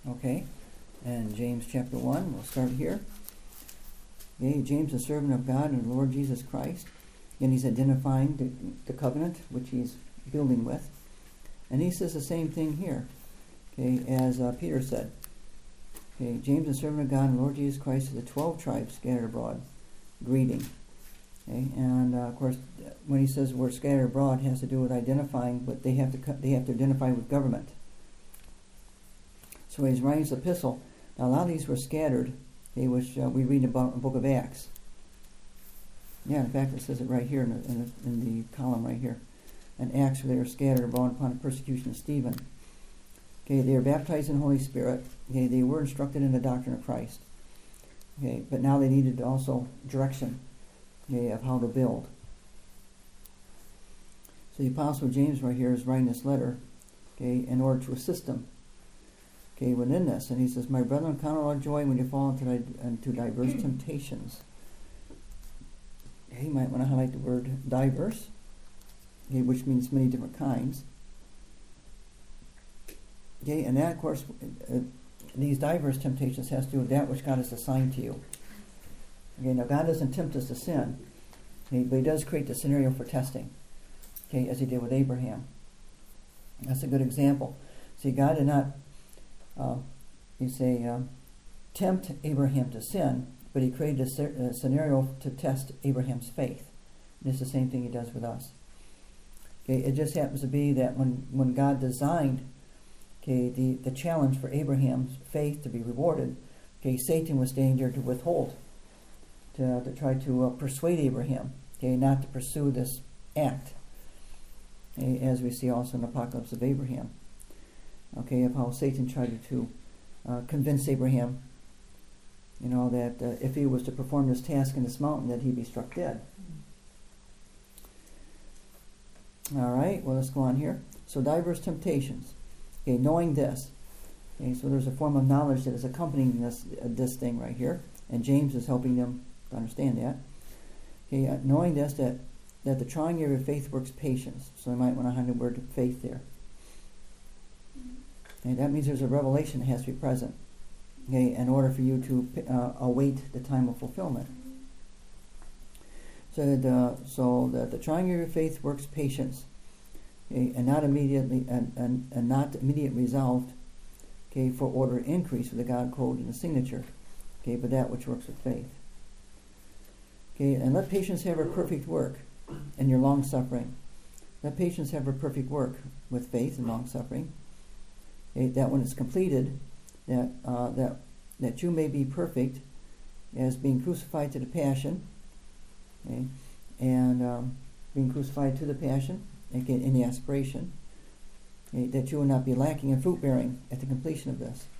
Okay, and James chapter 1, we'll start here. Okay, James, a servant of God and the Lord Jesus Christ, and he's identifying the covenant which he's building with. And he says the same thing here, okay, as Peter said. Okay, James, a servant of God and the Lord Jesus Christ, to the 12 tribes scattered abroad, greeting. Okay, and of course, when he says we're scattered abroad, it has to do with identifying, but they have to identify with government. So he's writing this epistle. Now, a lot of these were scattered, okay, which we read about in the book of Acts. Yeah, in fact, it says it right here in the column right here. In Acts, where they were scattered abroad upon the persecution of Stephen. Okay, they were baptized in the Holy Spirit. Okay, they were instructed in the doctrine of Christ. Okay, but now they needed also direction, okay, of how to build. So the Apostle James right here is writing this letter, okay, in order to assist them, okay, within this. And he says, "My brethren, count it all joy when you fall into diverse temptations." Okay, you might want to highlight the word diverse, okay, which means many different kinds. Okay, and that, of course, these diverse temptations has to do with that which God has assigned to you. Okay, now God doesn't tempt us to sin, okay, but he does create the scenario for testing, okay, as he did with Abraham. That's a good example. See, God did not, tempt Abraham to sin, but he created a scenario to test Abraham's faith. And it's the same thing he does with us. Okay, it just happens to be that when God designed, okay, the challenge for Abraham's faith to be rewarded, okay, Satan was standing there to withhold, to try to persuade Abraham, okay, not to pursue this act, okay, as we see also in the Apocalypse of Abraham, okay, of how Satan tried to convince Abraham, you know, that if he was to perform this task in this mountain, that he'd be struck dead. All right, well, let's go on here. So, diverse temptations. Okay, knowing this. Okay, so there's a form of knowledge that is accompanying this thing right here, and James is helping them to understand that. Okay, knowing this, that the trying of your faith works patience. So I might want to highlight the word faith there. Okay, that means there's a revelation that has to be present, okay, in order for you to await the time of fulfillment. So that the trying of your faith works patience, okay, and not immediately and not immediate resolved, okay, for order increase with the God code and the signature, okay, but that which works with faith. Okay, and let patience have her perfect work in your long suffering. Let patience have her perfect work with faith and long suffering. Okay, that when it's completed, that you may be perfect, as being crucified to the passion. Okay, and being crucified to the passion, again, in the aspiration, okay, that you will not be lacking in fruit bearing at the completion of this.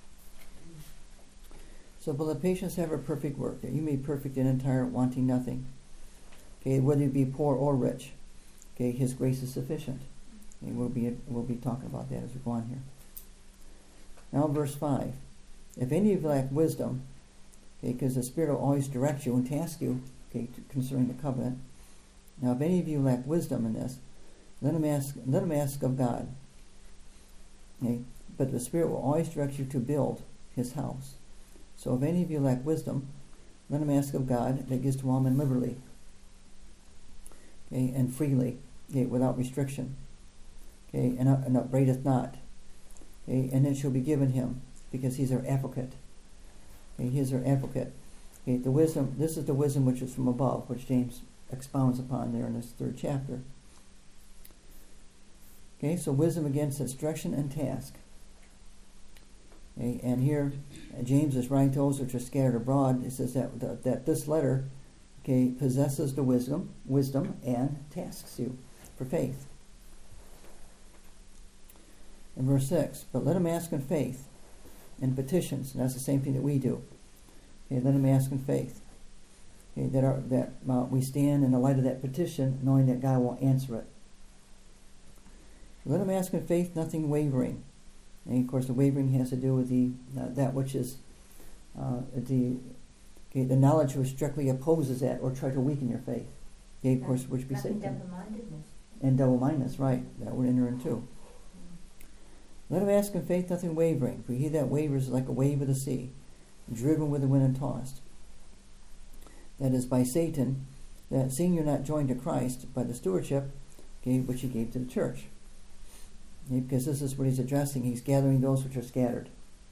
So, but let patience have her perfect work, that you may be perfect and entire, wanting nothing. Okay, whether you be poor or rich, okay, his grace is sufficient. Okay, we'll be talking about that as we go on here. Now, verse 5. If any of you lack wisdom, okay, because the Spirit will always direct you and task you, okay, concerning the covenant. Now, if any of you lack wisdom in this, let him ask of God. Okay, but the Spirit will always direct you to build his house. So, if any of you lack wisdom, let him ask of God, that gives to all men liberally, okay, and freely, okay, without restriction, okay, and upbraideth not, okay, and it shall be given him, because he's our advocate. Okay, he is our advocate. Okay, the wisdom. This is the wisdom which is from above, which James expounds upon there in this 3rd chapter. Okay, so wisdom against instruction and task. Okay, and here James is writing to those which are scattered abroad. It says that this letter, okay, possesses the wisdom and tasks you for faith. In verse 6, but let him ask in faith and petitions, and that's the same thing that we do. Okay, let him ask in faith. Okay, that we stand in the light of that petition, knowing that God will answer it. Let him ask in faith, nothing wavering. And of course, the wavering has to do with that which is the knowledge which directly opposes that or try to weaken your faith. Okay, of course, which be Satan. Double-mindedness. And double-mindedness, right? That would enter into. Let him ask in faith, nothing wavering. For he that wavers is like a wave of the sea, driven with the wind and tossed. That is by Satan, that seeing you're not joined to Christ by the stewardship, which he gave to the church. Because this is what he's addressing. He's gathering those which are scattered.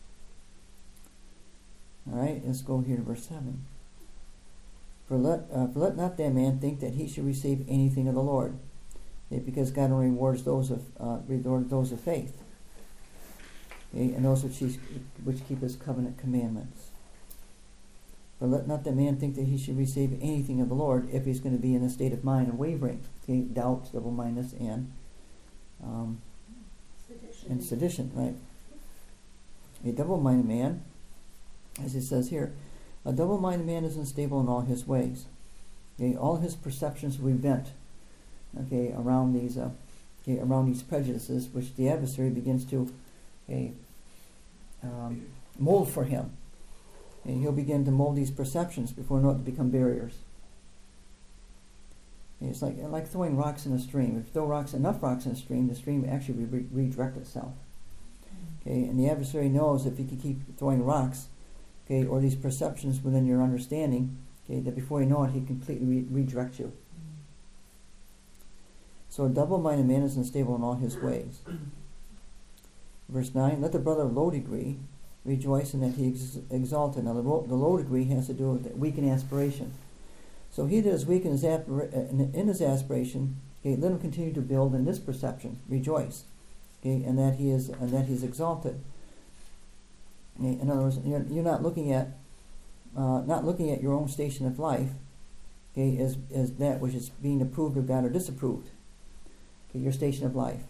All right, let's go here to verse 7. For let not that man think that he should receive anything of the Lord, because God only rewards those of faith, and those which keep his covenant commandments. For let not that man think that he should receive anything of the Lord if he's going to be in a state of mind of wavering, doubt, double-mindedness, and sedition, right? A double-minded man, as it says here, a double-minded man is unstable in all his ways. All his perceptions will be bent, around these prejudices, which the adversary begins to mold for him. And he'll begin to mold these perceptions before they become barriers. It's like throwing rocks in a stream. If you throw enough rocks in a stream, the stream actually will redirect itself. And the adversary knows if he can keep throwing rocks, or these perceptions within your understanding, that before you know it, he completely redirects you. So a double-minded man is unstable in all his ways. Verse 9, let the brother of low degree rejoice in that he exalted. Now the low degree has to do with weak in aspiration. So he that is weak in his aspiration, let him continue to build in this perception, rejoice, and that he is exalted. In other words, you're not looking at your own station of life, as that which is being approved of God or disapproved. Your station of life.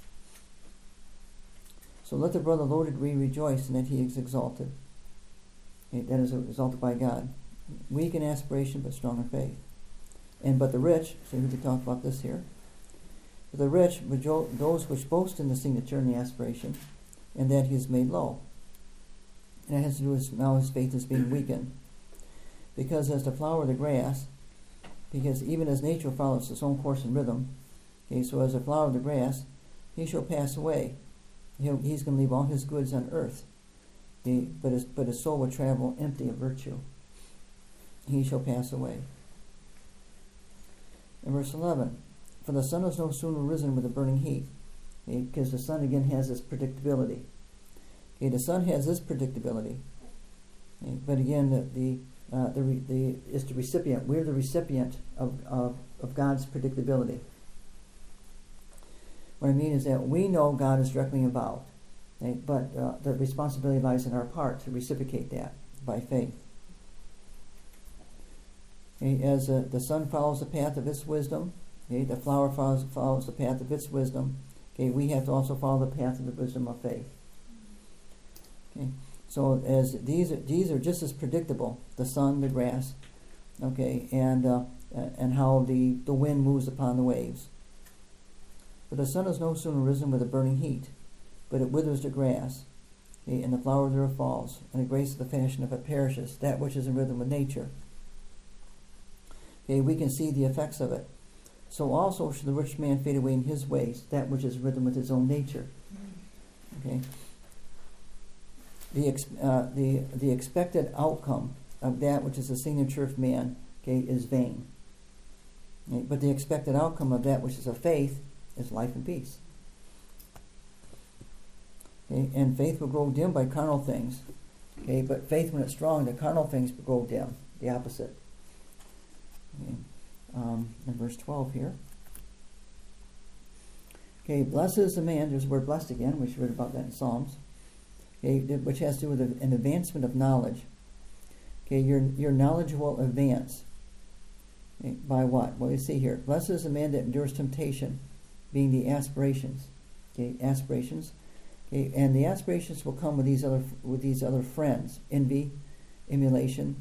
So let the brother of low degree rejoice in that he is exalted. That is exalted by God. Weak in aspiration, but strong in faith. But the rich, so we could talk about this here. The rich, those which boast in the signature and the aspiration, and that he is made low. And it has to do with now his faith is being weakened. Because as the flower of the grass, because even as nature follows its own course and rhythm, so as the flower of the grass, he shall pass away. He's going to leave all his goods on earth. But his soul will travel empty of virtue. He shall pass away. In verse 11, for the sun is no sooner risen with a burning heat, because the sun again has this predictability. The sun has this predictability, but again, it's the recipient. We're the recipient of God's predictability. What I mean is that we know God is directly involved, but the responsibility lies in our part to reciprocate that by faith. As the sun follows the path of its wisdom, the flower follows the path of its wisdom. We have to also follow the path of the wisdom of faith. So as these are just as predictable, the sun, the grass, and how the wind moves upon the waves. For the sun is no sooner risen with a burning heat, but it withers the grass, and the flower thereof falls, and the grace of the fashion of it perishes, that which is in rhythm with nature. We can see the effects of it. So also should the rich man fade away in his ways, that which is in rhythm with his own nature. The expected outcome of that which is the signature of man, is vain. But the expected outcome of that which is of faith is life and peace. And faith will grow dim by carnal things. But faith, when it's strong, the carnal things will grow dim. The opposite. In verse 12 here. Blessed is the man, there's the word blessed again, we read about that in Psalms, which has to do with an advancement of knowledge. Your knowledge will advance. By what? Well, you see here. Blessed is the man that endures temptation, being the aspirations. Aspirations. And the aspirations will come with these other friends. Envy, emulation,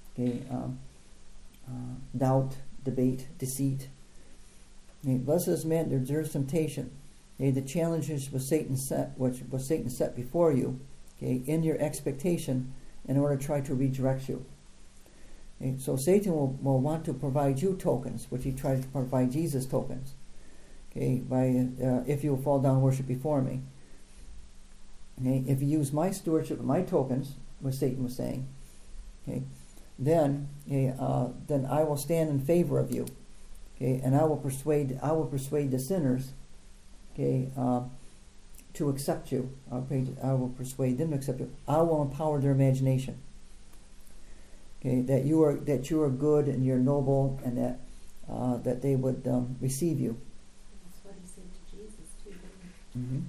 doubt, debate, deceit. Blessed is the man that endures temptation. The challenges which Satan set before you, in your expectation, in order to try to redirect you. So Satan will want to provide you tokens, which he tries to provide Jesus tokens. By if you will fall down and worship before me. Okay, if you use my stewardship, my tokens, what Satan was saying, okay, then I will stand in favor of you, okay, and I will persuade the sinners, okay, to accept you. I will persuade them to accept you. I will empower their imagination. Okay, that you are good and you're noble, and that they would receive you. That's what he said to Jesus too, didn't he? Mm-hmm.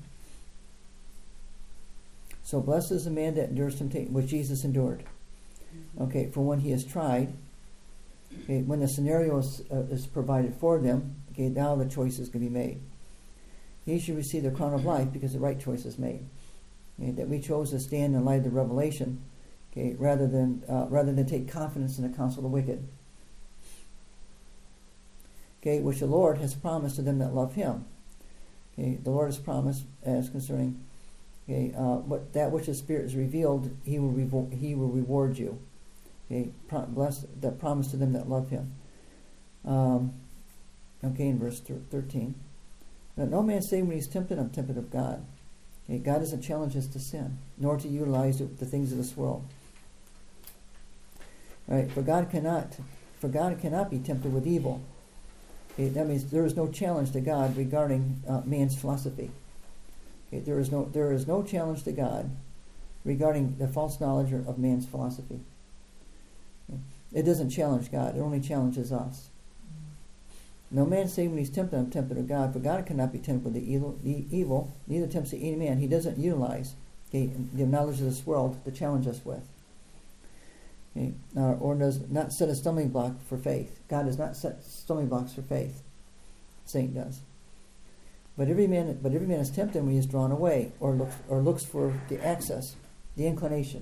So blessed is the man that endures temptation, which Jesus endured. Mm-hmm. Okay, for when he is tried, okay, when the scenario is provided for them, okay, now the choices can be made. He should receive the crown of life because the right choice is made. Okay, that we chose to stand in light of the revelation, okay, rather than take confidence in the counsel of the wicked. Okay, which the Lord has promised to them that love Him. Okay, the Lord has promised as concerning, okay, that which the Spirit is revealed, He will reward you. Okay, bless that promise to them that love Him. Okay, in verse 13. Let no man say when he's tempted, I'm tempted of God. Okay, God doesn't challenge us to sin, nor to utilize the things of this world. All right, for God cannot be tempted with evil. Okay, that means there is no challenge to God regarding man's philosophy. Okay, there is no challenge to God regarding the false knowledge of man's philosophy. Okay. It doesn't challenge God; it only challenges us. No man say when he's tempted, I'm tempted of God, for God cannot be tempted with the evil, neither tempts any man. He doesn't utilize, okay, the knowledge of this world to challenge us with. Okay, or does not set a stumbling block for faith. God does not set stumbling blocks for faith. Satan does. But every man is tempted when he is drawn away, or looks for the access, the inclination.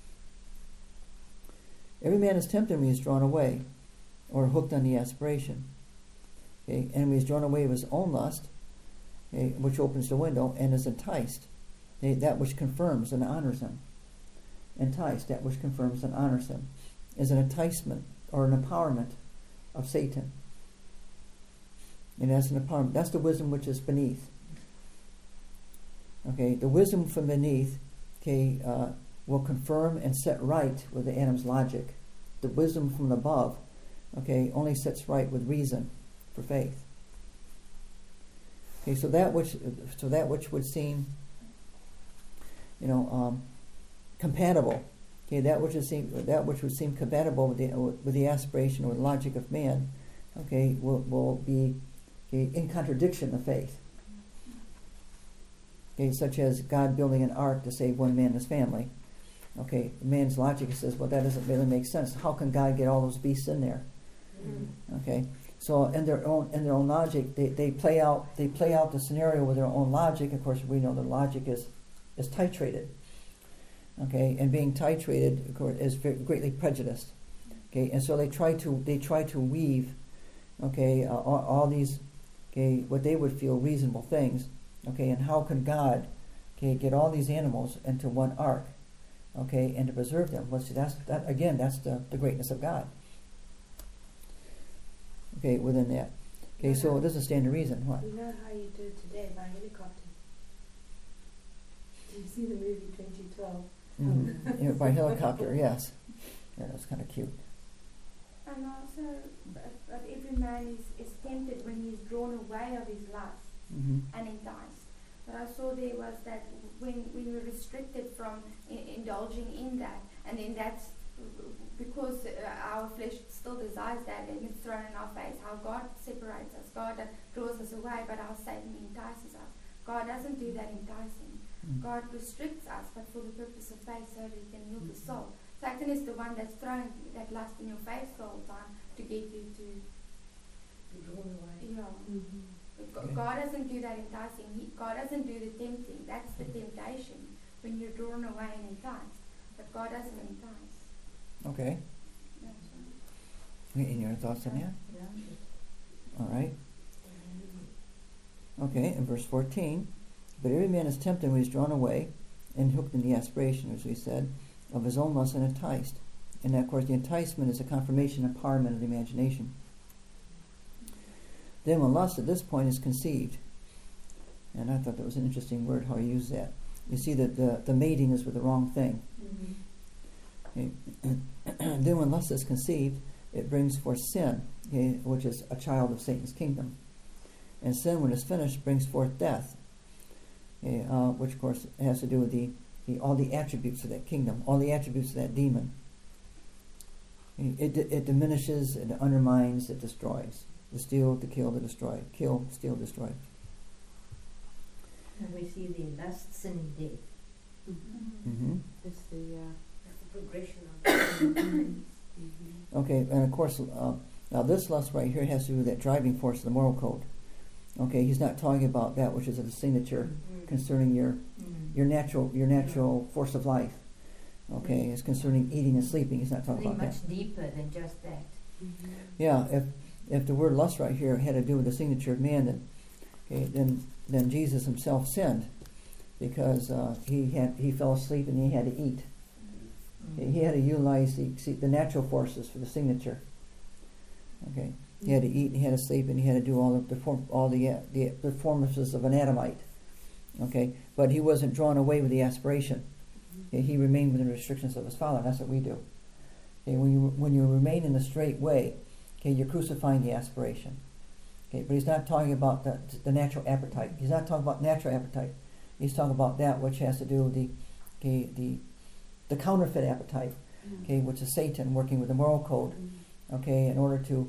Every man is tempted when he is drawn away, or hooked on the aspiration. Okay, and when he is drawn away of his own lust, okay, which opens the window, and is enticed, okay, that which confirms and honors him. Enticed, that which confirms and honors him, is an enticement or an empowerment of Satan. And that's an empowerment. That's the wisdom which is beneath. Okay, the wisdom from beneath, okay, will confirm and set right with the Adam's logic. The wisdom from above, okay, only sets right with reason for faith. Okay, so that which would seem, compatible. Okay, that which would seem compatible with the aspiration or the logic of man, okay, will be, okay, in contradiction of faith. Okay, such as God building an ark to save one man and his family. Okay, man's logic says, well, that doesn't really make sense. How can God get all those beasts in there? Okay, so in their own logic, they play out the scenario with their own logic. Of course, we know the logic is titrated. Okay, and being titrated, of course, is greatly prejudiced. Okay, and so they try to weave, okay, all these, okay, what they would feel reasonable things. Okay, and how can God, okay, get all these animals into one ark, okay, and to preserve them? Well, see, that's the greatness of God. Okay, within that. Okay, so it doesn't stand to reason. What? You know how you do it today by helicopter? Do you see the movie 2012? Yeah, by helicopter, yes. Yeah, that's kind of cute. And also, but every man is tempted when he's drawn away of his lust and enticed. But I saw there was that when we're restricted from indulging in that, and then that's because our flesh still desires that, and it's thrown in our face, how God separates us, God draws us away, but how Satan entices us. God doesn't do that enticing. God restricts us, but for the purpose of faith, so that He can heal the soul. Satan is the one that's throwing that lust in your face the whole time to get you to be drawn away. Yeah. Okay. God doesn't do that enticing. God doesn't do the tempting. That's the temptation when you're drawn away and enticed. But God doesn't entice. Okay. That's right. Any other thoughts on that? Yeah. All right. Okay, in verse 14, but every man is tempted when he's drawn away and hooked in the aspiration, as we said, of his own lust and enticed. And of course, the enticement is a confirmation and empowerment of the imagination. Then when lust at this point is conceived, and I thought that was an interesting word, how he used that. you see that the mating is with the wrong thing. Okay. And then when lust is conceived, it brings forth sin, okay, which is a child of Satan's kingdom. And sin, when it's finished, brings forth death, okay, which of course has to do with all the attributes of that kingdom, all the attributes of that demon. It diminishes, it undermines, it destroys. To steal, to kill, to destroy. Kill, steal, destroy. And we see the lust, sin, and death. Mm-hmm. It's the progression of Okay, and of course, now this lust right here has to do with that driving force of the moral code. Okay, he's not talking about that which is a signature concerning your natural force of life. Okay, it's concerning eating and sleeping. He's not talking about that. Much deeper than just that. Yeah, if the word lust right here had to do with the signature of man, then Jesus himself sinned because he fell asleep and he had to eat. He had to utilize the natural forces for the signature. Okay, he had to eat, and he had to sleep, and he had to do all the performances of an Adamite. Okay, but he wasn't drawn away with the aspiration. Okay, he remained within the restrictions of his Father. That's what we do. Okay, when you remain in the straight way, okay, you're crucifying the aspiration. Okay, but he's not talking about the natural appetite. He's not talking about natural appetite. He's talking about that which has to do with the counterfeit appetite, okay, which is Satan working with the moral code, okay, in order to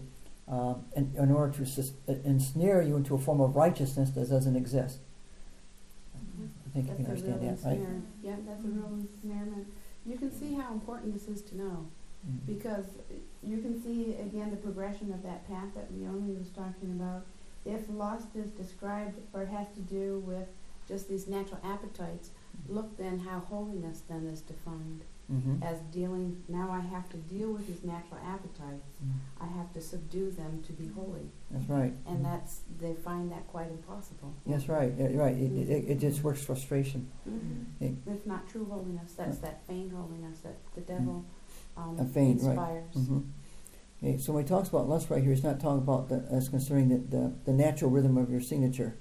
ensnare you into a form of righteousness that doesn't exist. I think you can understand that, right? Yeah, that's a real ensnarement. You can see how important this is to know, because you can see again the progression of that path that Leonie was talking about. If lust is described or has to do with just these natural appetites, look then how holiness then is defined as dealing. Now I have to deal with these natural appetites. I have to subdue them to be holy. That's right. And they find that quite impossible. That's right. Right. It just works frustration. It's not true holiness. That's that feigned holiness that the devil Right. inspires. Okay, so when he talks about lust right here, he's not talking about as concerning the natural rhythm of your signature.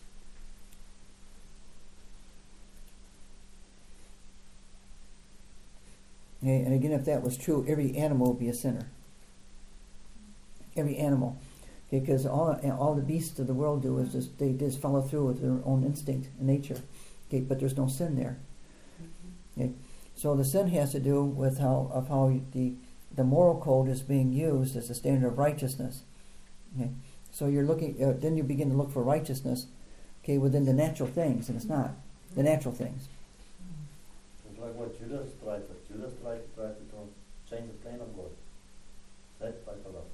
Okay, and again, if that was true, every animal would be a sinner. Every animal. Okay, because all the beasts of the world do is they just follow through with their own instinct and nature. Okay, but there's no sin there. Okay, so the sin has to do with how the moral code is being used as a standard of righteousness. Okay, so you're looking. Then you begin to look for righteousness. Okay, within the natural things, and it's not the natural things. It's like what Judas tried to change the plan of God. That type of love.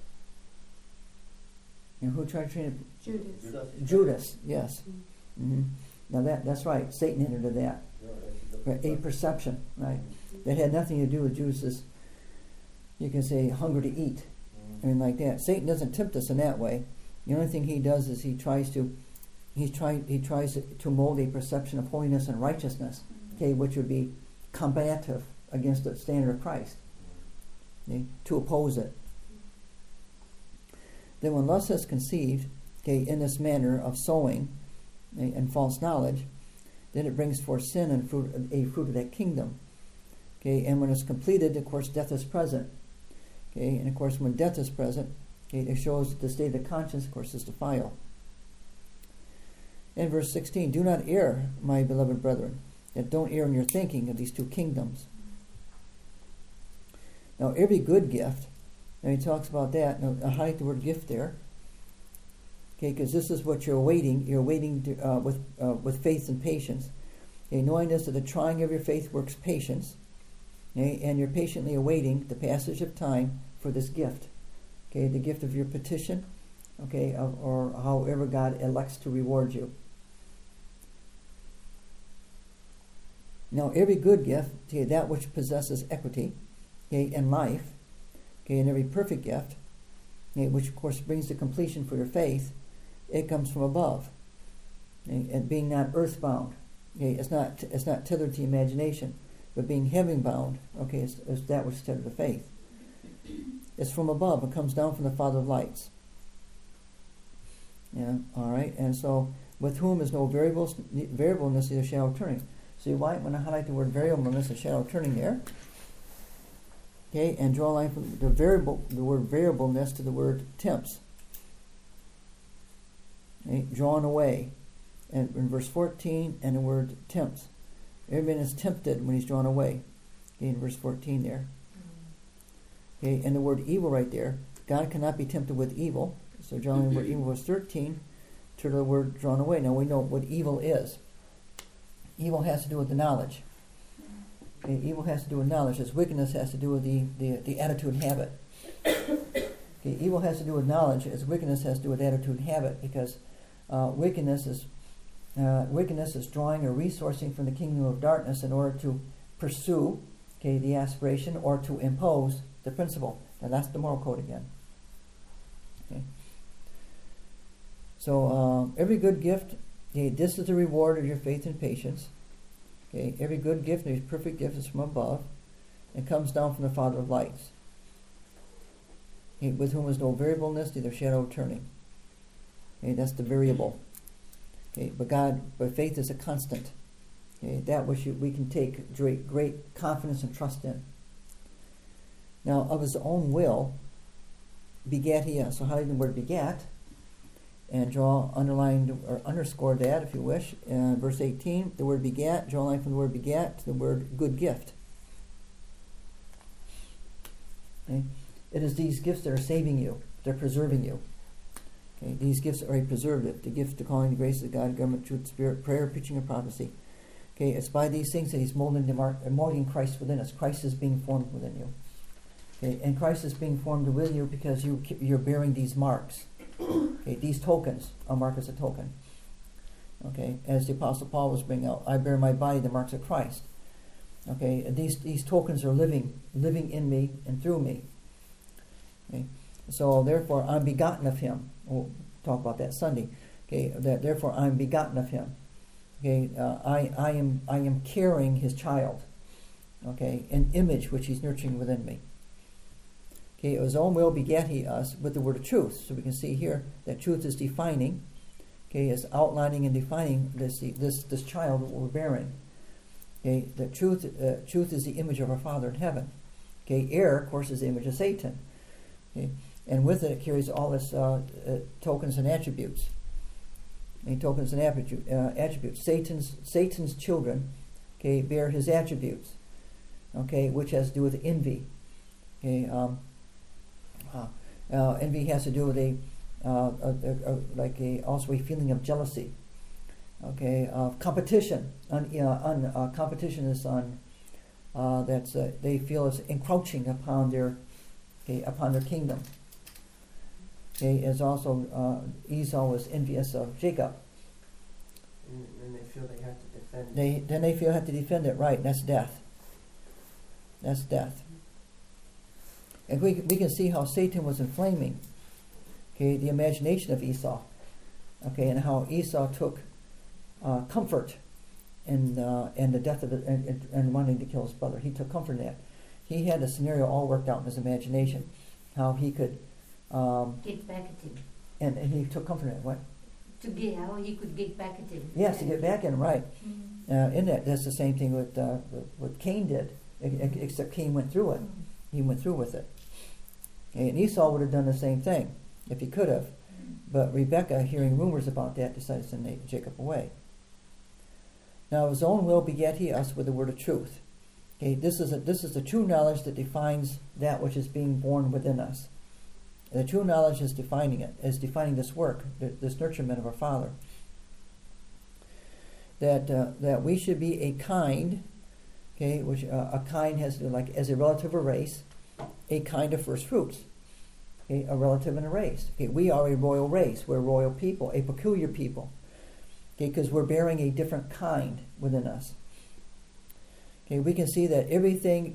And who tried to train it? Judas. Judas, yes. Now that's right. Satan entered into that. A perception, right? That had nothing to do with Judas's, you can say, hunger to eat. I mean, like that. Satan doesn't tempt us in that way. The only thing he does is he tries to mold a perception of holiness and righteousness, okay, which would be combative against the standard of Christ, okay, to oppose it. Then when lust is conceived, okay, in this manner of sowing, okay, and false knowledge, then it brings forth sin and a fruit of that kingdom. Okay, and when it's completed, of course, death is present. Okay, and of course, when death is present, okay, it shows the state of the conscience, of course, is defiled. In verse 16, do not err, my beloved brethren. That don't err in your thinking of these two kingdoms. Now, every good gift, and he talks about that. Now, I highlight the word gift there. Okay, because this is what you're awaiting. You're waiting with faith and patience. Okay, knowing this, that the trying of your faith works patience. Okay, and you're patiently awaiting the passage of time for this gift. Okay, the gift of your petition. Okay, or however God elects to reward you. Now, every good gift, okay, that which possesses equity, okay, and life, okay, and every perfect gift, okay, which of course brings to completion for your faith, it comes from above, okay, and being not earthbound, okay, it's not tethered to imagination, but being heaven bound, okay, is that which is tethered to faith. It's from above. It comes down from the Father of lights. Yeah, all right, and so with whom is no variableness, neither shadow of turning. So you might want to highlight the word variableness and shadow turning there. Okay, and draw a line from the word variableness to the word tempts. Okay, drawn away. And in verse 14, and the word tempts. Every man is tempted when he's drawn away. Okay, in verse 14 there. Okay, and the word evil right there. God cannot be tempted with evil. So drawing the word evil, verse 13, to the word drawn away. Now we know what evil is. Evil has to do with the knowledge. Okay, evil has to do with knowledge, as wickedness has to do with the attitude and habit. Okay, evil has to do with knowledge, as wickedness has to do with attitude and habit, because wickedness is drawing or resourcing from the kingdom of darkness in order to pursue, okay, the aspiration or to impose the principle. Now that's the moral code again. Okay. So every good gift, okay, this is the reward of your faith and patience. Okay, every good gift, every perfect gift is from above and comes down from the Father of lights, okay, with whom is no variableness, neither shadow of turning. Okay, that's the variable. Okay, but faith is a constant. Okay, that which we can take great confidence and trust in. Now, of his own will begat he us. So highlight the word begat and draw, underline, or underscore that if you wish. Verse 18, the word begat, draw a line from the word begat to the word good gift. Okay? It is these gifts that are saving you. They're preserving you. Okay? These gifts are a preservative. The gift to calling the grace of God, government, truth, spirit, prayer, preaching, and prophecy. Okay? It's by these things that he's molding Christ within us. Christ is being formed within you. Okay? And Christ is being formed within you because you're bearing these marks. Okay, these tokens. A mark is a token. Okay, as the Apostle Paul was bringing out, I bear in my body the marks of Christ. Okay, and these tokens are living in me and through me. Okay, so therefore I'm begotten of Him. We'll talk about that Sunday. Okay, therefore I'm begotten of Him. Okay, I am carrying His child. Okay, an image which He's nurturing within me. Okay, of his own will begat he us with the word of truth. So we can see here that truth is defining. Okay, is outlining and defining this child that we're bearing. Okay, the truth is the image of our Father in heaven. Okay, error, of course, is the image of Satan. Okay, and with it carries all its tokens and attributes. Okay, tokens and attributes. Satan's children, okay, bear his attributes. Okay, which has to do with envy. Okay. Envy has to do with also a feeling of jealousy. Okay, competition. Competition is they feel is encroaching upon their kingdom. Okay, is also Esau was envious of Jacob. And they feel they have to defend. They feel they have to defend it. Right, that's death. That's death. And we can see how Satan was inflaming, okay, the imagination of Esau, okay, and how Esau took comfort in the death of it and wanting to kill his brother. He took comfort in that. He had a scenario all worked out in his imagination, how he could get back at him. And he took comfort in it. What? How he could get back at him. Yes, to get back in, right. In that, that's the same thing with what Cain did, except Cain went through it. He went through with it. Okay, and Esau would have done the same thing if he could have. But Rebekah, hearing rumors about that, decided to send Jacob away. Now, of his own will begat he us with the word of truth. Okay, this is the true knowledge that defines that which is being born within us. And the true knowledge is defining it, is defining this work, this nurturement of our Father. That we should be a kind, okay, which a kind has to do like as a relative or race, a kind of first fruits. Okay, a relative and a race. Okay, we are a royal race. We're a royal people, a peculiar people. Okay, because we're bearing a different kind within us. Okay, we can see that everything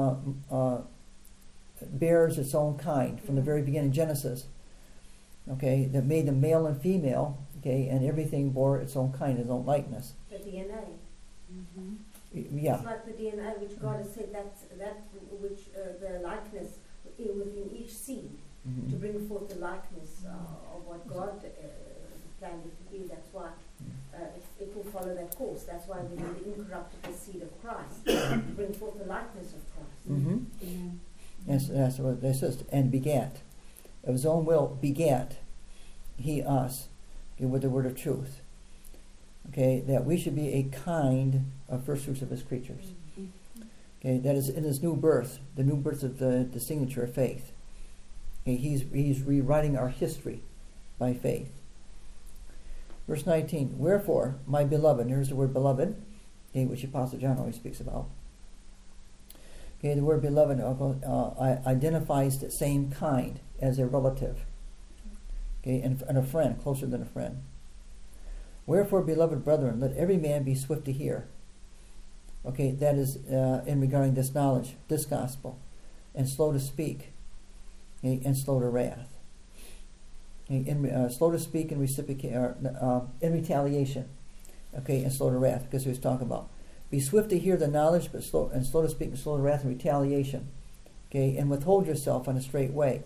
bears its own kind from the very beginning, Genesis. Okay, that made them male and female. Okay, and everything bore its own kind, its own likeness. The DNA. Mm-hmm. Yeah. It's like the DNA, which God has said that which the likeness within each seed Mm-hmm. to bring forth the likeness of what God planned it to be. That's why it will follow that course. That's why we need the incorruptible seed of Christ, bring forth the likeness of Christ. Mm-hmm. Amen. Yes, that's what it says. And begat, of his own will begat he us, okay, with the word of truth. Okay, that we should be a kind of first fruits of his creatures. Okay, that is in his new birth, the new birth of the signature of faith. Okay, he's rewriting our history by faith. Verse 19, wherefore, my beloved, here's the word beloved, okay, which Apostle John always speaks about. Okay, the word beloved identifies the same kind as a relative. Okay, and a friend, closer than a friend. Wherefore, beloved brethren, let every man be swift to hear. Okay, that is in regarding this knowledge, this gospel, and slow to speak, okay, and slow to wrath. Okay, slow to speak and in retaliation, okay, and slow to wrath, because he was talking about. Be swift to hear the knowledge, but slow to speak and slow to wrath and retaliation. Okay, and withhold yourself on a straight way.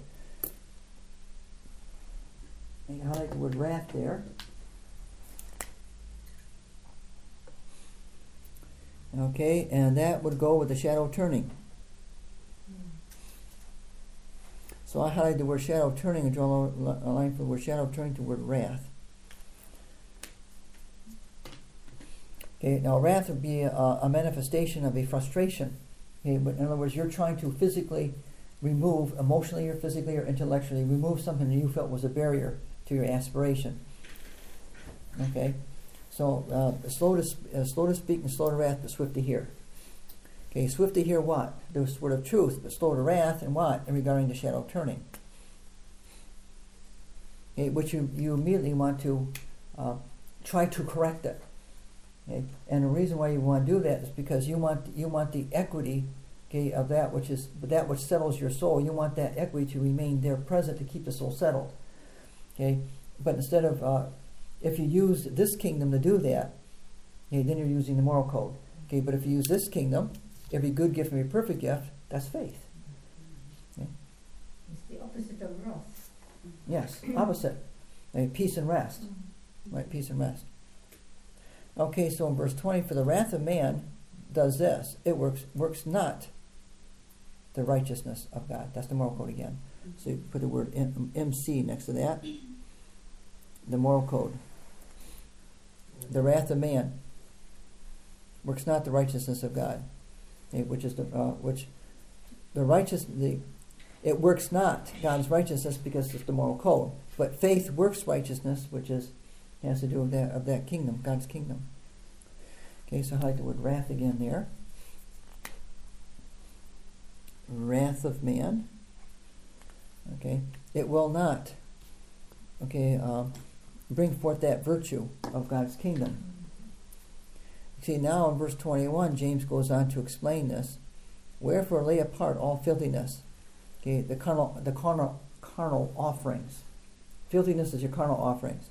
And highlight the word wrath there. Okay, and that would go with the shadow turning. So I highlighted the word shadow turning and draw a line from the word shadow turning to the word wrath. Okay, now wrath would be a manifestation of a frustration. Okay, but in other words, you're trying to physically remove, emotionally or physically or intellectually, remove something that you felt was a barrier to your aspiration. Okay, so slow to speak and slow to wrath, but swift to hear. Okay, swift to hear what? The word of truth, but slow to wrath, and what? And regarding the shadow turning. Okay, which you immediately want to try to correct it. Okay, and the reason why you want to do that is because you want the equity, okay, of that which settles your soul. You want that equity to remain there present to keep the soul settled. Okay, but instead of if you use this kingdom to do that, okay, then you're using the moral code. Okay, but if you use this kingdom, every good gift and every perfect gift, that's faith. Okay? It's the opposite of wrath. Yes, opposite. Peace and rest. Right, peace and rest. Okay, so in verse 20, for the wrath of man does this. It works not the righteousness of God. That's the moral code again. So you put the word MC next to that. The moral code. The wrath of man works not the righteousness of God. Okay, which is it works not God's righteousness because it's the moral code. But faith works righteousness, which has to do with that kingdom, God's kingdom. Okay, so I highlight the word wrath again there. Wrath of man. Okay, it will not. Okay, bring forth that virtue of God's kingdom. See, now in verse 21, James goes on to explain this. Wherefore lay apart all filthiness. Okay, the carnal offerings. Filthiness is your carnal offerings.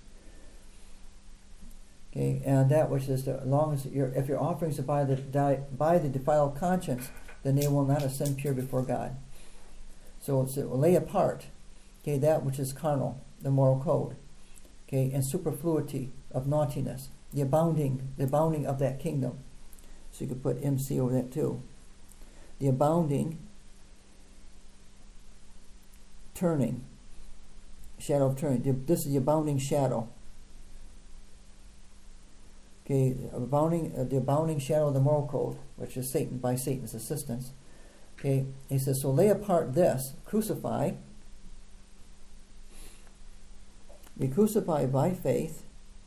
Okay, and that which is as long as if your offerings are by the defiled conscience, then they will not ascend pure before God. So it's lay apart. Okay, that which is carnal, the moral code. Okay, and superfluity of naughtiness. The abounding of that kingdom. So you could put MC over that too. The abounding turning. Shadow of turning. This is the abounding shadow. Okay, the abounding shadow of the moral code, which is Satan, by Satan's assistance. Okay, he says, so lay apart this, crucify. Be crucified by faith.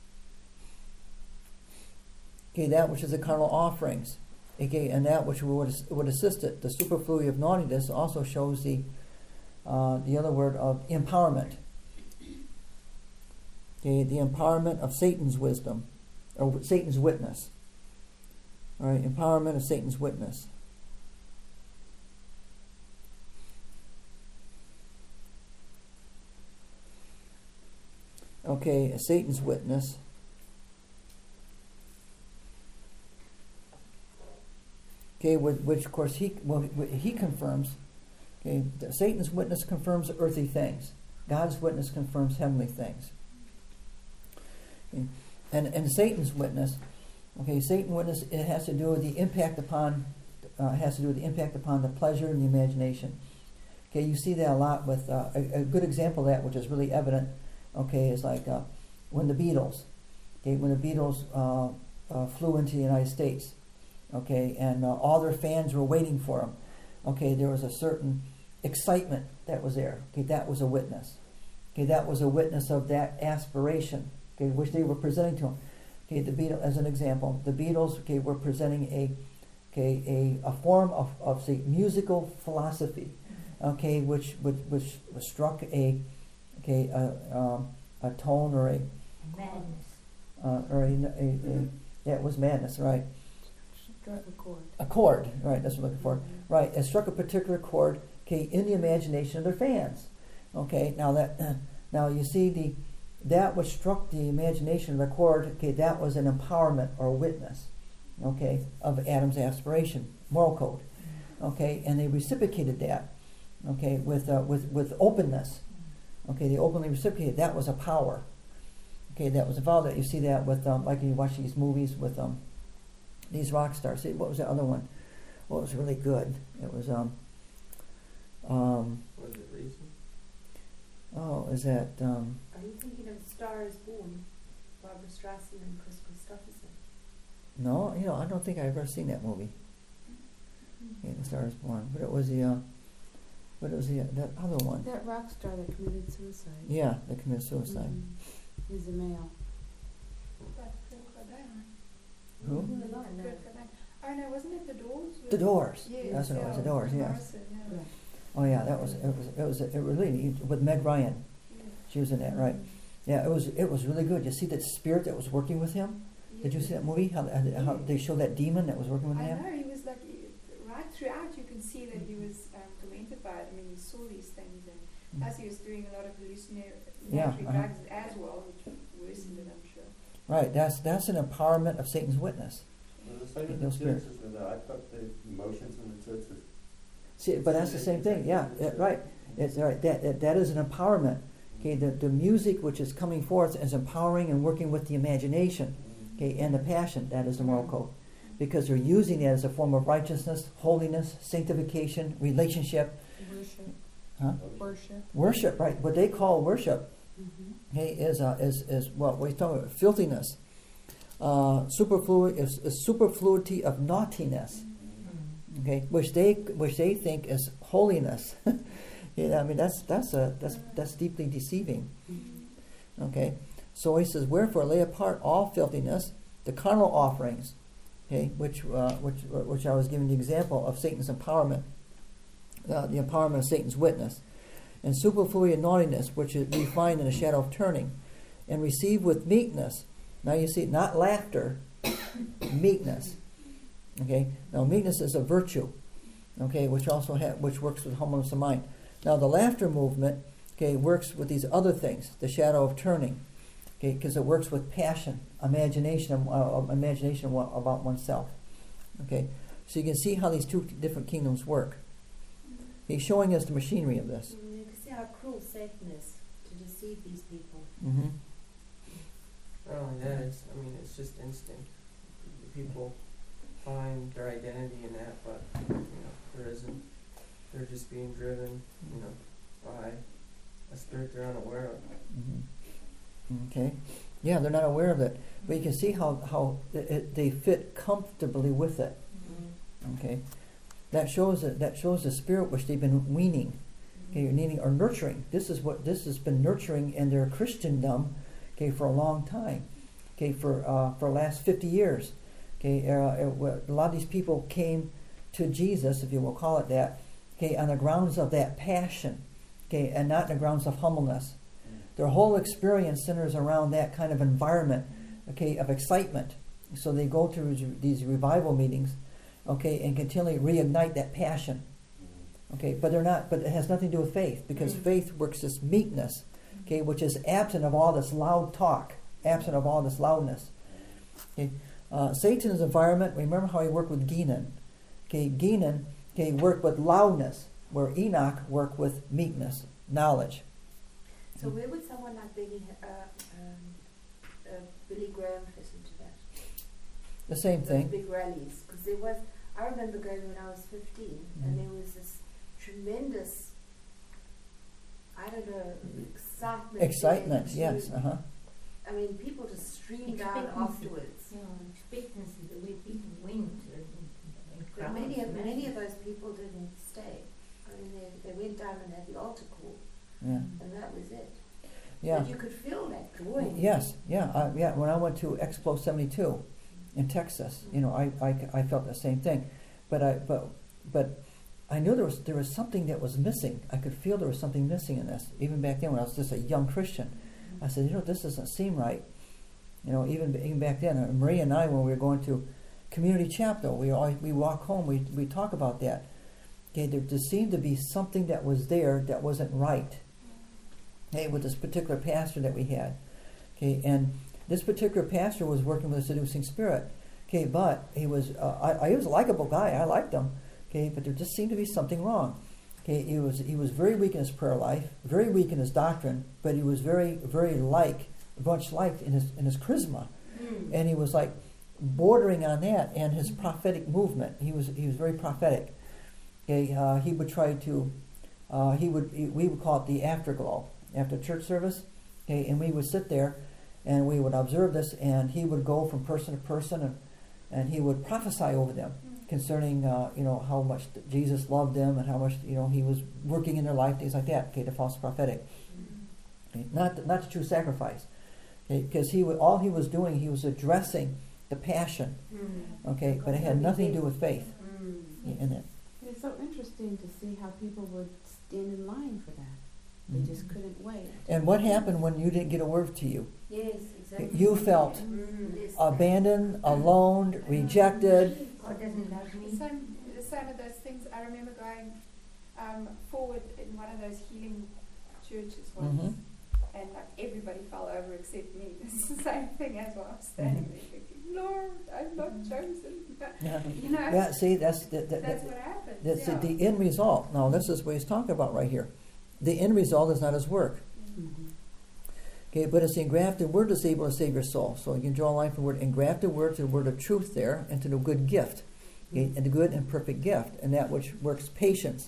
Okay, that which is the carnal offerings. Okay, and that which would assist it. The superfluity of naughtiness also shows the other word of empowerment. Okay, the empowerment of Satan's wisdom, or Satan's witness. All right, empowerment of Satan's witness. Okay, Satan's witness. Okay, which of course he confirms. Okay, Satan's witness confirms earthly things. God's witness confirms heavenly things. Okay. and Satan's witness. Okay, Satan's witness, it has to do with the impact upon the pleasure and the imagination. Okay, you see that a lot with a good example of that, which is really evident. Okay, is like when the Beatles. Okay, when the Beatles flew into the United States. Okay, and all their fans were waiting for them. Okay, there was a certain excitement that was there. Okay, that was a witness. Okay, that was a witness of that aspiration. Okay, which they were presenting to him. Okay, the Beatles, as an example, the Beatles, okay, were presenting a form of say musical philosophy. Okay, which struck a tone or a Madness. it was madness, right? Struck a chord. A chord, right? That's what I'm looking for. Right, it struck a particular chord, okay, in the imagination of their fans. Okay, now you see that which struck the imagination of the chord. Okay, that was an empowerment or witness, okay, of Adam's aspiration, moral code. Okay, and they reciprocated that, okay, with openness. Okay, they openly reciprocated. That was a power. Okay, that was a vow. That you see that with like you watch these movies with these rock stars. See, what was the other one? What was really good? It was Was it Reason? oh, is that Are you thinking of Star is Born, Barbara Streisand and Chris Christopherson? no? You know, I don't think I've ever seen that movie. Okay, The Star Is Born, but it was that other one. That rock star that committed suicide. Yeah, that committed suicide. He's a male. Who? Oh no, wasn't it The Doors? The Doors. Yes, That's what it was. The yeah, Doors. Yeah. Morrison, yeah. Right. Oh yeah, it really with Meg Ryan. Yeah. She was in that, right? Yeah, it was really good. You see that spirit that was working with him. Did you see that movie? How they show that demon that was working with I him? know, he was like, right throughout you can see that he was tormented by it. I mean, he saw these things, and plus he was doing a lot of hallucinatory drugs as well, which worsened it, I'm sure. Right. That's an empowerment of Satan's witness. The same with the churches with the, I've got the emotions in the churches. See, but that's the same thing. Yeah, right. It's right. That is an empowerment. Okay, the music which is coming forth is empowering and working with the imagination. Okay, and the passion. That is the moral code, because they're using it as a form of righteousness, holiness, sanctification, relationship. Worship. Huh? Worship. Worship, right? What they call worship, okay, is what we talk about filthiness, superfluity of naughtiness. Okay, which they think is holiness. I mean that's deeply deceiving. Okay, so he says, wherefore lay apart all filthiness, the carnal offerings, okay, which I was giving the example of Satan's empowerment, the empowerment of Satan's witness, and superfluity of naughtiness, which we find in the shadow of turning, and receive with meekness. Now you see, not laughter, meekness. Okay, now meekness is a virtue, okay, which also which works with humbleness of mind. Now the laughter movement, okay, works with these other things, the shadow of turning, okay, because it works with passion, imagination about oneself. Okay, so you can see how these two different kingdoms work. He's showing us the machinery of this. You can see how cruel Satan is to deceive these people. Mm-hmm. Not only that, it's just instinct. People find their identity in that, but there isn't. They're just being driven, by a spirit they're unaware of. Mm-hmm. Okay, yeah, they're not aware of it, but you can see how they fit comfortably with it. Mm-hmm. Okay, that shows the spirit which they've been weaning, okay, or needing or nurturing. This is what this has been nurturing in their Christendom, okay, for a long time, okay, for the last 50 years. Okay, a lot of these people came to Jesus, if you will call it that, okay, on the grounds of that passion, okay, and not on the grounds of humbleness. Their whole experience centers around that kind of environment, okay, of excitement. So they go to these revival meetings, okay, and continually reignite that passion, okay. But they're not. But it has nothing to do with faith, because faith works this meekness, okay, which is absent of all this loud talk, absent of all this loudness. Okay. Satan's environment, remember how he worked with Genon. Okay, Genon, okay, worked with loudness, where Enoch worked with meekness, knowledge. So where would someone like Benny Billy Graham fit into that? The same Those thing. big rallies. Because there was, I remember going when I was 15, and there was this tremendous, I don't know, Excitement, there yes. to- I mean, people just streamed down Expectancy. afterwards. Expectancy, the way people went in But crowds. many of those people didn't stay. I mean, they went down and had the altar call, Yeah. and that was it. Yeah. But you could feel that joy. Yes, yeah, yeah. When I went to Expo 72 in Texas, I felt the same thing, but I knew there was something that was missing. I could feel there was something missing in this. Even back then, when I was just a young Christian, I said, this doesn't seem right. Even back then, Maria and I, when we were going to community chapel, we walk home, we talk about that. Okay, there seemed to be something that was there that wasn't right. Hey, with this particular pastor that we had. Okay, and this particular pastor was working with a seducing spirit. Okay, but he was he was a likable guy. I liked him. Okay, but there just seemed to be something wrong. Okay, he was very weak in his prayer life, very weak in his doctrine, but he was very much liked in his charisma, and he was like bordering on that, and his prophetic movement. He was very prophetic. Okay, he would try to we would call it the afterglow after church service. Okay, and we would sit there, and we would observe this, and he would go from person to person, and he would prophesy over them concerning how much Jesus loved them and how much he was working in their life, things like that. Okay, the false prophetic, okay, not the true sacrifice. Okay, because all he was doing, he was addressing the passion. Okay, but it had nothing to do with faith in it. It's so interesting to see how people would stand in line for that. They just couldn't wait. And what happened when you didn't get a word to you? Yes, exactly. You felt abandoned, alone, rejected. God doesn't love me. The same of those things. I remember going forward in one of those healing churches once, and like everybody fell over except me. It's the same thing as what I was standing there thinking, Lord, I'm not chosen. Yeah, see, that's what happens. That's the end result. Now, this is what he's talking about right here. The end result is not his work. Okay, but it's the engrafted word that's able to save your soul. So you can draw a line from the word engrafted word to the word of truth there, and to the good gift. Okay, and the good and perfect gift, and that which works patience.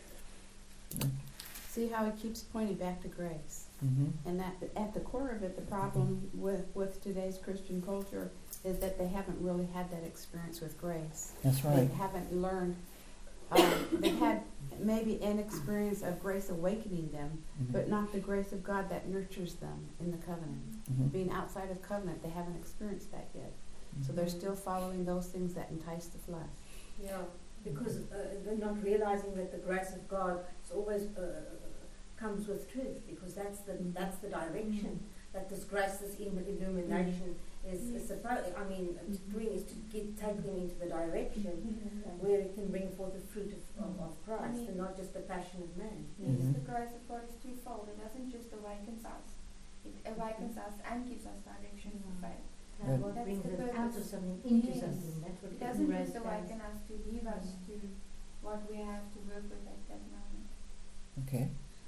See how it keeps pointing back to grace. And that at the core of it, the problem with today's Christian culture is that they haven't really had that experience with grace. That's right. They haven't learned. They've had maybe an experience of grace awakening them, but not the grace of God that nurtures them in the covenant. Being outside of covenant, they haven't experienced that yet. So they're still following those things that entice the flesh. Yeah, because they're not realizing that the grace of God is always comes with truth, because that's the direction that this grace, this illumination is supposed. I mean, doing is to take them into the direction where it can bring forth the fruit of Christ, and not just the passion of man. Yes, the grace of God is twofold. It doesn't just awakens us; it awakens us and gives us direction for faith. And God That's brings the us purpose. out of something into Yes. something. That's what It doesn't grace just does. awaken us to leave us to what we have to work with at that moment. Okay.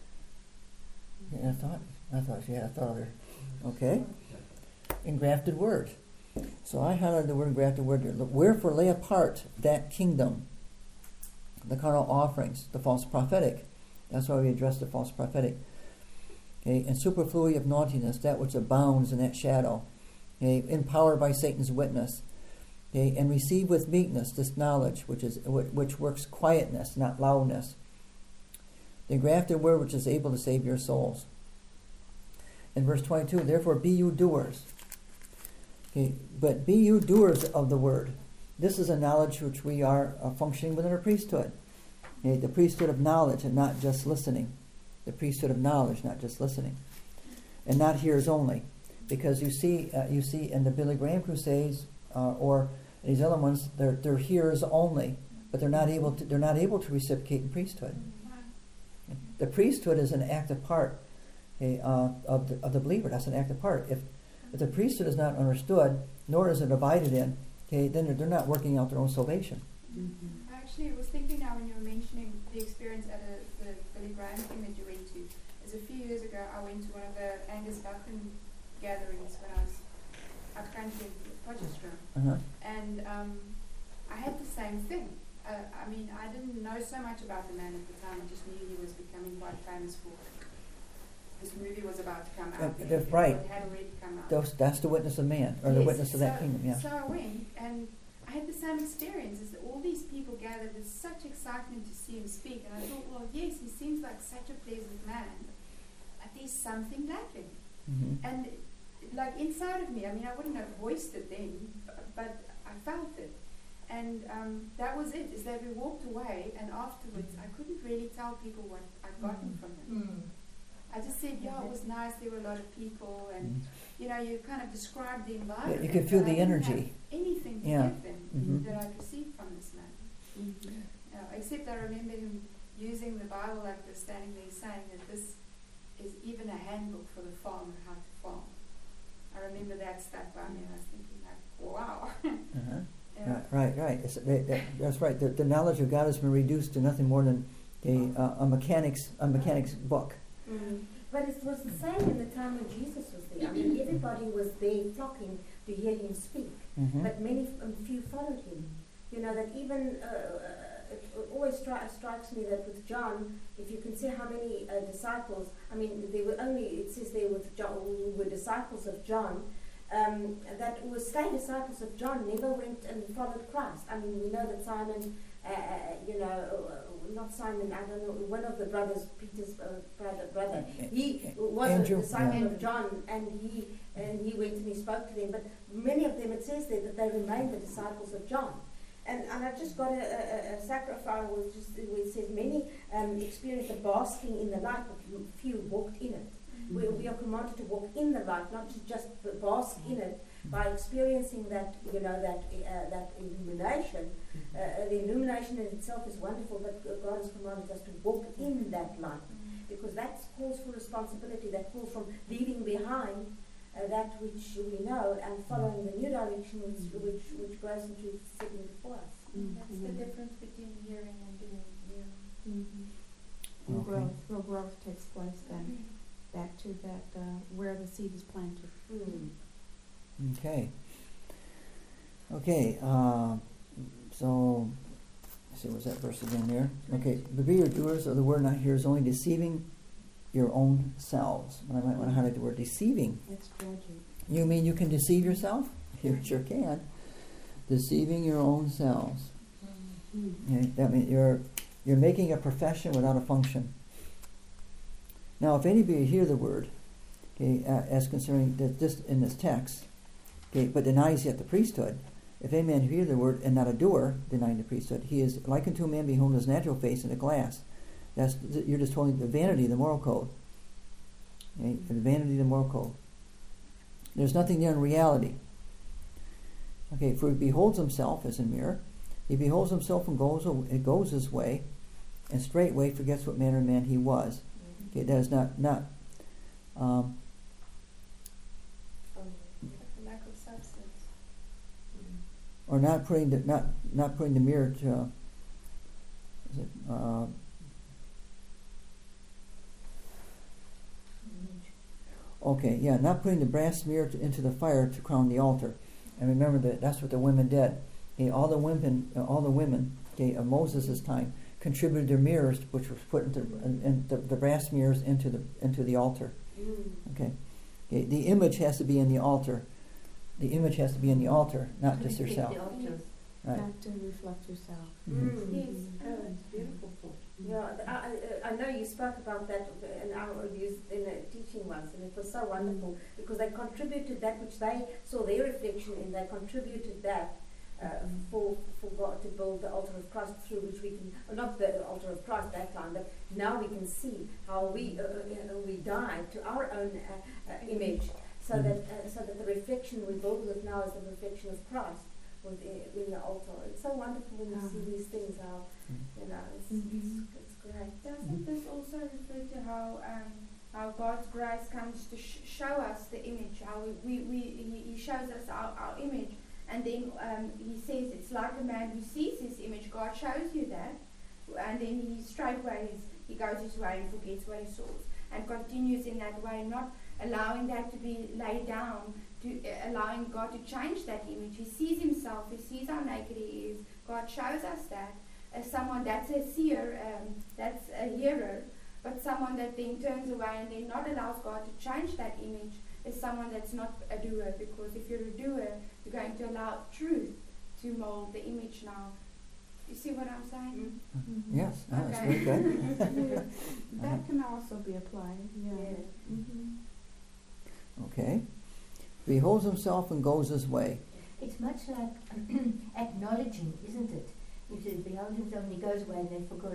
Yeah, I thought she had a thought there. Okay. Engrafted word. So I highlighted the word engrafted word here. Wherefore lay apart that kingdom, the carnal offerings, the false prophetic. That's why we address the false prophetic. Okay, and superfluity of naughtiness, that which abounds in that shadow. Okay, empowered by Satan's witness. Okay, and receive with meekness this knowledge, which works quietness, not loudness. The engrafted word which is able to save your souls. In verse 22, therefore be you doers. Okay, but be you doers of the word. This is a knowledge which we are functioning within our priesthood. Okay, the priesthood of knowledge and not just listening. The priesthood of knowledge, not just listening. And not hearers only. Because you see in the Billy Graham crusades or these other ones, they're hearers only, but they're not able to reciprocate in priesthood. The priesthood is an active part of the believer. That's an active part. If the priesthood is not understood, nor is it abided in, okay, then they're not working out their own salvation. I actually was thinking now when you were mentioning the experience at the Billy Graham thing that you went to. Is a few years ago I went to one of the Angus Buchan gatherings when I was upcountry in Potchefstroom. Uh-huh. And I had the same thing. I mean, I didn't know so much about the man at the time. I just knew he was becoming quite famous for it. This movie was about to come out. That's right. It had already come out. That's the witness of man, or the Yes, witness of that kingdom, yeah. So I went, and I had the same experience. Is that all these people gathered with such excitement to see him speak, and I thought, well, yes, he seems like such a pleasant man, but there's something lacking. Mm-hmm. And like inside of me, I mean, I wouldn't have voiced it then, but I felt it. And that was it, is that we walked away, and afterwards I couldn't really tell people what I'd gotten from them. I just said, yeah, it was nice, there were a lot of people, and you know, you kind of described the environment. You can feel but the I didn't energy. have anything to Yeah. give them Mhm. that I received from this man. Except I remember him using the Bible like this, standing there saying that this is even a handbook for the farmer how to farm. I remember that stuck by me, and I was thinking like, wow. Uh-huh. Yeah. Right. That's right. The knowledge of God has been reduced to nothing more than a mechanic's book. But it was the same in the time when Jesus was there. I mean, everybody was there flocking to hear him speak, Mm-hmm. but few followed him. You know, that even it always strikes me that with John, if you can see how many disciples, I mean, it says there with John, who were disciples of John, that were staying disciples of John, never went and followed Christ. I mean, we know that Simon, not Simon, I don't know, one of the brothers, Peter's brother, he was Andrew, a disciple yeah. of John, and he went and he spoke to them. But many of them, it says there that they remained the disciples of John. And I just got a sacrifice where it says many experienced the basking in the light, but few walked in it. We are commanded to walk in the light, not to just bask in it by experiencing that, that illumination. The illumination in itself is wonderful, but God has commanded us to walk in that light, because that calls for responsibility. That calls from leaving behind that which we know and following the new direction which grace and truth is setting before us. That's the difference between hearing and doing. And Okay. growth takes place then. Back to that where the seed is planted. Okay. So, let's see, was that verse again there? Okay, but be your doers of the word, not hearers only, deceiving your own selves. I might want to highlight the word deceiving. It's tragic. You mean you can deceive yourself? You sure can. Deceiving your own selves. Okay, that means you're making a profession without a function. Now, if any of you hear the word, okay, as concerning that this in this text, okay, but denies yet the priesthood, if any man hear the word and not a doer, denying the priesthood, he is like unto a man beholding his natural face in a glass. You're just holding the vanity of the moral code. Okay, the vanity of the moral code. There's nothing there in reality. Okay, for he beholds himself as a mirror. He beholds himself and goes his way, and straightway forgets what manner of man he was. Okay, that is not Lack of substance. or not putting the mirror to. Is it? Okay, yeah, not putting the brass mirror into the fire to crown the altar. And remember that's what the women did. Okay, all the women, okay, of Moses' time contributed their mirrors, which were put into the brass mirrors into the altar. Okay, the image has to be in the altar. The image has to be in the altar, not just yourself. Right. Not to reflect yourself. Mm-hmm. Yes. It's beautiful thought. Yeah, I know you spoke about that in our in a teaching once, and it was so wonderful because they contributed that which they saw their reflection in. They contributed that for God to build the altar of Christ, through which we can, not the altar of Christ that time, but now we can see how we died to our own image, so that the reflection we build with now is the reflection of Christ in the altar. It's so wonderful when you see these things. How it's great. Doesn't this also refer to how God's grace comes to show us the image? How He shows us our image, and then He says it's like a man who sees his image. God shows you that, and then he straightway he goes his way and forgets what he saw, and continues in that way, not allowing that to be laid down allowing God to change that image. He sees himself, he sees how naked he is. God shows us that as someone that's a seer, that's a hearer, but someone that then turns away and then not allows God to change that image is someone that's not a doer, because if you're a doer, you're going to allow truth to mold the image now. You see what I'm saying? Yes, no, that's Okay. very good. That can also be applied, yeah. Okay. Beholds himself and goes his way. It's much like acknowledging, isn't it? If he beholds himself and he goes away and they forgot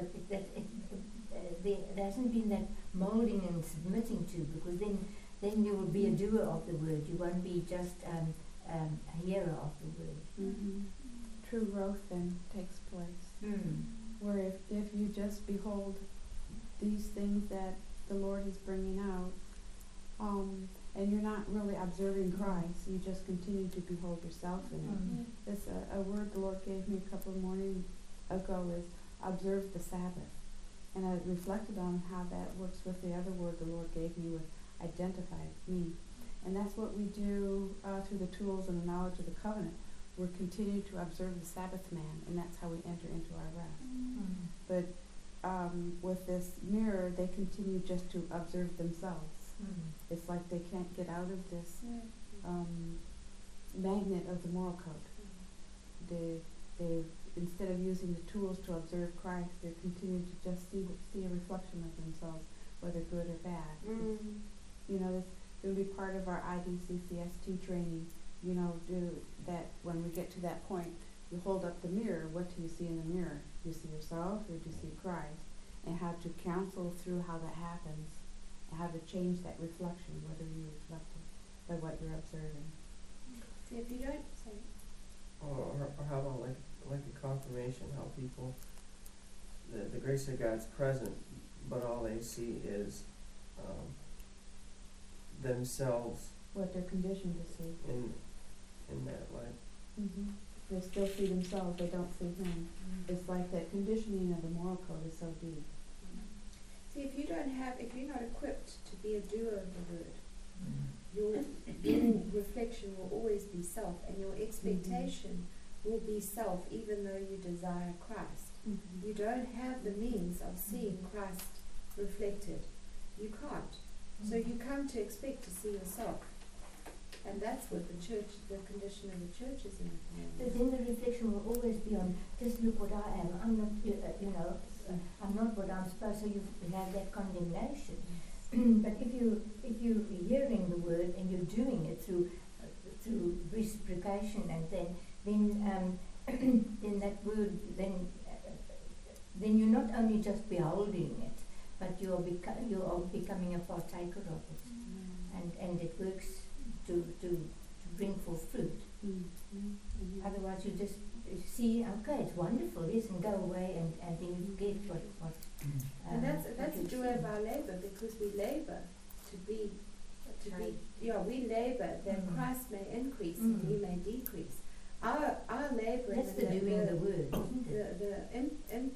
there hasn't been that moulding and submitting to, because then you will be a doer of the word. You won't be just a hearer of the word. True growth then takes place. Where if you just behold these things that the Lord is bringing out, and you're not really observing Christ, you just continue to behold yourself in it. It's a word the Lord gave me a couple of mornings ago is observe the Sabbath. And I reflected on how that works with the other word the Lord gave me with identify me. And that's what we do through the tools and the knowledge of the covenant. We're continuing to observe the Sabbath man, and that's how we enter into our rest. But with this mirror, they continue just to observe themselves. It's like they can't get out of this magnet of the moral code. They instead of using the tools to observe Christ, they continue to just see a reflection of themselves, whether good or bad. You know, it's going to be part of our IDCCST training. You know, do that when we get to that point. You hold up the mirror. What do you see in the mirror? Do you see yourself or do you see Christ? And how to counsel through how that happens, and how to change that reflection, whether you're reflected by what you're observing. So if you don't say, Or how about like a confirmation, how people, the grace of God's present, but all they see is themselves What they're conditioned to see. in that light. They still see themselves, they don't see Him. It's like that conditioning of the moral code is so deep. see, if you're not equipped to be a doer of the word, your reflection will always be self, and your expectation will be self, even though you desire Christ. You don't have the means of seeing Christ reflected. You can't. So you come to expect to see yourself. And that's what the condition of the church is in. But then the reflection will always be on, just look what I am. I'm not, I'm not what I'm supposed to. You have that condemnation. But if you're hearing the word and you're doing it through reciprocation, and then that word, then you're not only just beholding it, but you are becoming a partaker of it, and it works to bring forth fruit. Otherwise, you just see, okay, it's wonderful, yes, and go away, and then you forget what. And that's the joy of our labor, because we labor we labor that Christ may increase and we may decrease. Our labor. That's the doing the word, isn't it?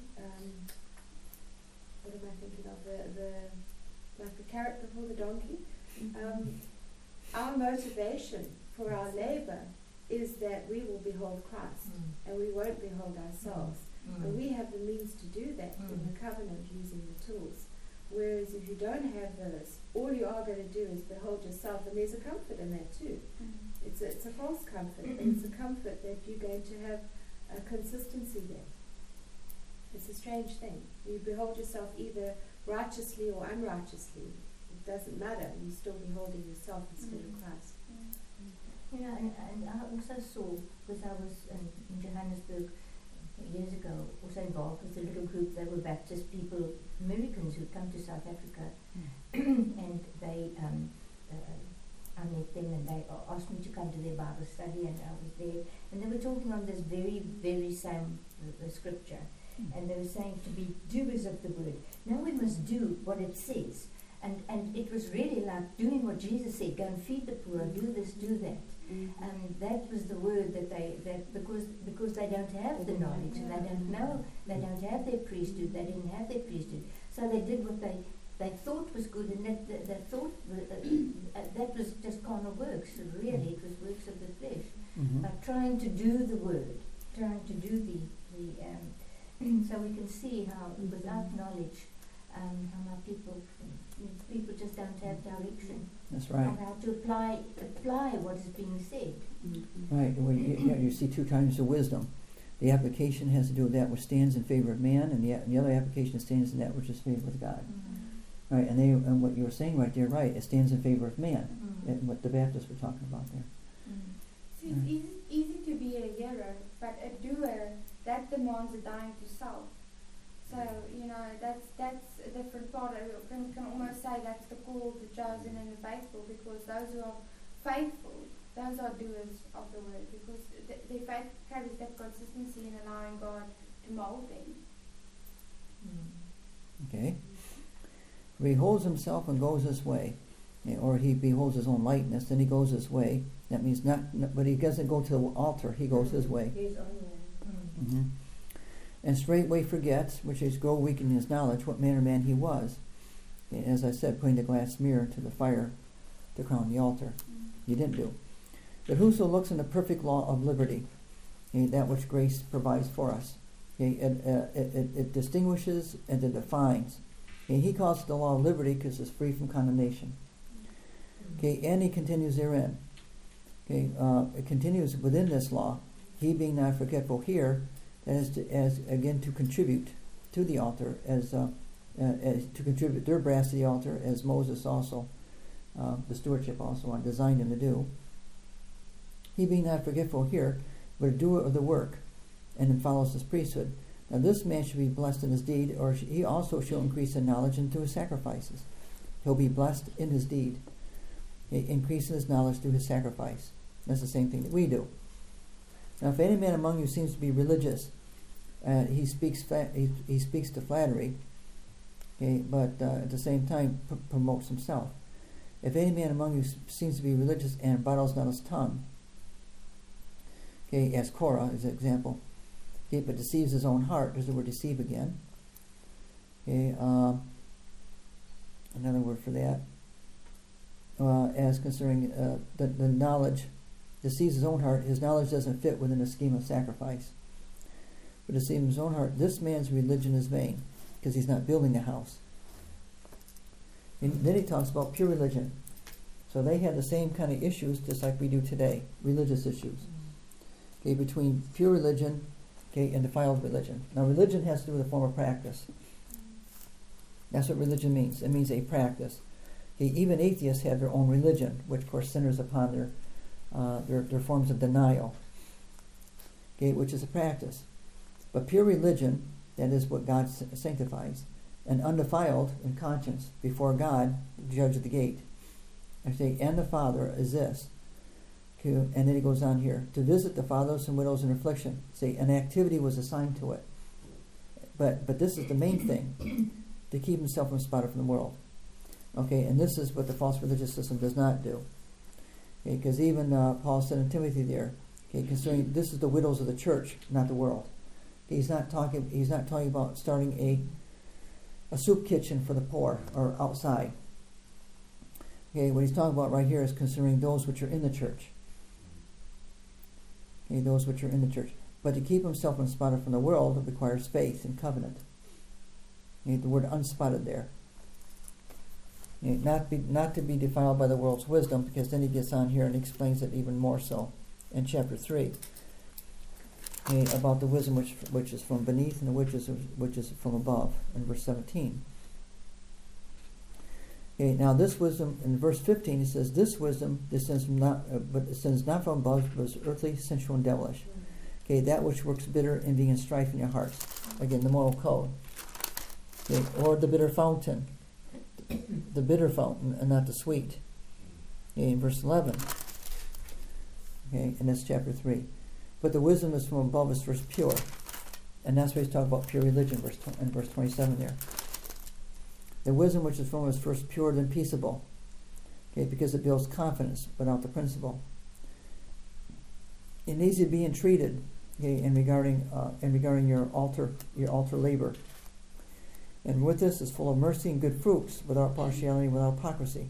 What am I thinking of? Like the carrot before the donkey. Our motivation for our labor is that we will behold Christ and we won't behold ourselves. And we have the means to do that in the covenant using the tools. Whereas if you don't have those, all you are going to do is behold yourself, and there's a comfort in that too. It's a false comfort. It's a comfort that you're going to have a consistency there. It's a strange thing. You behold yourself either righteously or unrighteously. It doesn't matter. You're still beholding yourself instead of Christ. And I also saw, because I was in Johannesburg years ago, also involved with a little group. They were Baptist people, Americans who come to South Africa, and they, I met them and they asked me to come to their Bible study, and I was there, and they were talking on this very, very same scripture, and they were saying to be doers of the word. Now we must do what it says, and it was really like doing what Jesus said: go and feed the poor, do this, do that. That was the word because they don't have the knowledge, and they don't know, they don't have their priesthood, they didn't have their priesthood, so they did what they they thought was good, and that thought that was just carnal works. Really, it was works of the flesh. But trying to do the word, trying to do the so we can see how without knowledge, how people just don't have direction. That's right. And how to apply what is being said. Right. Well, you see two kinds of wisdom. The application has to do with that which stands in favor of man, and the other application stands in that which is favor with God. Right. And what you were saying right there, right? It stands in favor of man, and what the Baptists were talking about there. See, it's easy to be a hearer, but a doer, that demands a dying to self. So, that's a different part. We can almost say that's the called, the chosen, and the faithful, because those who are faithful, those are doers of the word, because their faith carries that consistency in allowing God to mold them. Okay. He beholds himself and goes his way. Or he beholds his own likeness, then he goes his way. That means but he doesn't go to the altar, he goes his way. His own way. And straightway forgets, which is grow weak in his knowledge, what manner of man he was. As I said, putting the glass mirror to the fire to crown the altar. You didn't do. But whoso looks in the perfect law of liberty, that which grace provides for us, it distinguishes and it defines. He calls it the law of liberty because it's free from condemnation. And he continues therein. It continues within this law. He being not forgetful here, as again to contribute to the altar, as to contribute their brass to the altar, as Moses also, the stewardship also designed him to do. He being not forgetful here, but a doer of the work, and then follows his priesthood. Now this man should be blessed in his deed, or he also shall increase in knowledge and through his sacrifices. He'll be blessed in his deed. He increases his knowledge through his sacrifice. That's the same thing that we do. Now, if any man among you seems to be religious, he speaks to flattery, but at the same time promotes himself. If any man among you seems to be religious and bridles not his tongue, as Korah is an example, but deceives his own heart, there's the word deceive again. Another word for that. As concerning the knowledge, deceives his own heart, his knowledge doesn't fit within the scheme of sacrifice. But deceives his own heart, this man's religion is vain, because he's not building a house. And then he talks about pure religion. So they had the same kind of issues just like we do today, religious issues. Between pure religion, and defiled religion. Now religion has to do with a form of practice. That's what religion means. It means a practice. Even atheists have their own religion, which of course centers upon their forms of denial, which is a practice. But pure religion, that is what God sanctifies, and undefiled in conscience before God, the judge of the gate. And the Father is this. And then he goes on here, to visit the fatherless and widows in affliction. An activity was assigned to it. But this is the main thing, to keep himself unspotted from the world. And this is what the false religious system does not do. Because even Paul said in Timothy there, concerning this is the widows of the church, not the world. He's not talking about starting a soup kitchen for the poor or outside. What he's talking about right here is concerning those which are in the church. Those which are in the church. But to keep himself unspotted from the world, it requires faith and covenant. The word unspotted there. Not to be defiled by the world's wisdom, because then he gets on here and explains it even more so in chapter 3. About the wisdom which is from beneath and the which is from above, in verse 17. Now this wisdom, in verse 15, he says, this wisdom descends not from above, but is earthly, sensual, and devilish. That which works bitter, envy, and strife in your hearts. Again, the moral code. Or the bitter fountain. The bitter fountain, and not the sweet. In verse 11. And that's chapter 3. But the wisdom is from above is first pure. And that's what he's talking about pure religion, in verse 27 there. The wisdom which is from is first pure, then peaceable, because it builds confidence without the principle. It needs to be entreated in regarding your altar labor. And with this is full of mercy and good fruits, without partiality, without hypocrisy,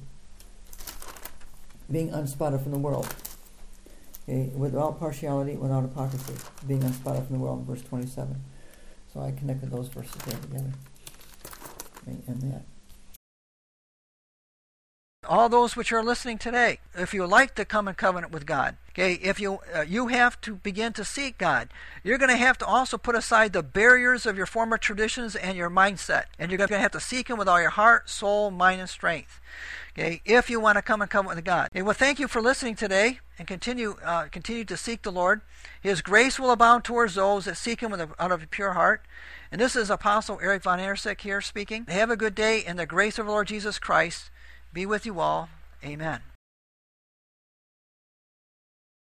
being unspotted from the world. Okay, without partiality, without hypocrisy, being unspotted from the world, verse 27. So I connected those verses there together. Okay, and that. All those which are listening today, if you like to come in covenant with God, okay, if you have to begin to seek God, you're going to have to also put aside the barriers of your former traditions and your mindset, and you're going to have to seek Him with all your heart, soul, mind, and strength. Okay, if you want to come in covenant with God. Okay, well, thank you for listening today, and continue to seek the Lord. His grace will abound towards those that seek Him out of a pure heart. And this is Apostle Eric Von Ersick here speaking. Have a good day, and the grace of the Lord Jesus Christ be with you all. Amen.